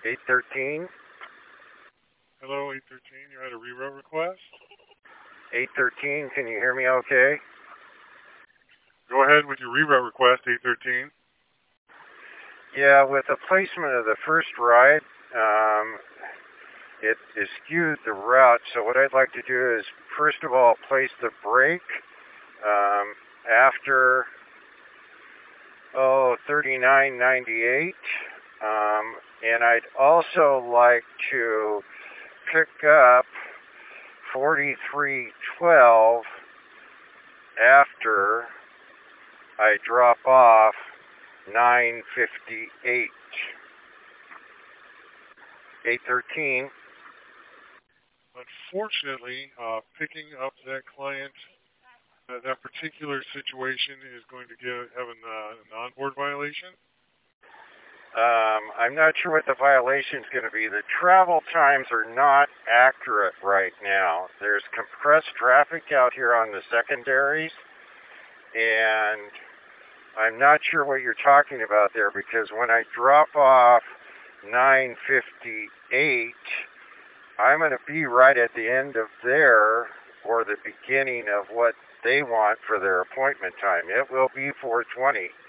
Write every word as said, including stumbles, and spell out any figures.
eight thirteen? Hello, eight thirteen. You had a reroute request? eight thirteen, can you hear me okay? Go ahead with your reroute request, eight thirteen. Yeah, with the placement of the first ride, um, it is skewed the route. So what I'd like to do is, first of all, place the brake um, after, oh, thirty-nine ninety-eight. Um, and I'd also like to pick up forty-three twelve after I drop off nine fifty-eight. eight thirteen. Unfortunately, uh, picking up that client, uh, that particular situation is going to give, have an, uh, an onboard violation. Um, I'm not sure what the violation is going to be. The travel times are not accurate right now. There's compressed traffic out here on the secondaries, and I'm not sure what you're talking about there, because when I drop off nine fifty-eight, I'm going to be right at the end of their, or the beginning of what they want for their appointment time. It will be four twenty.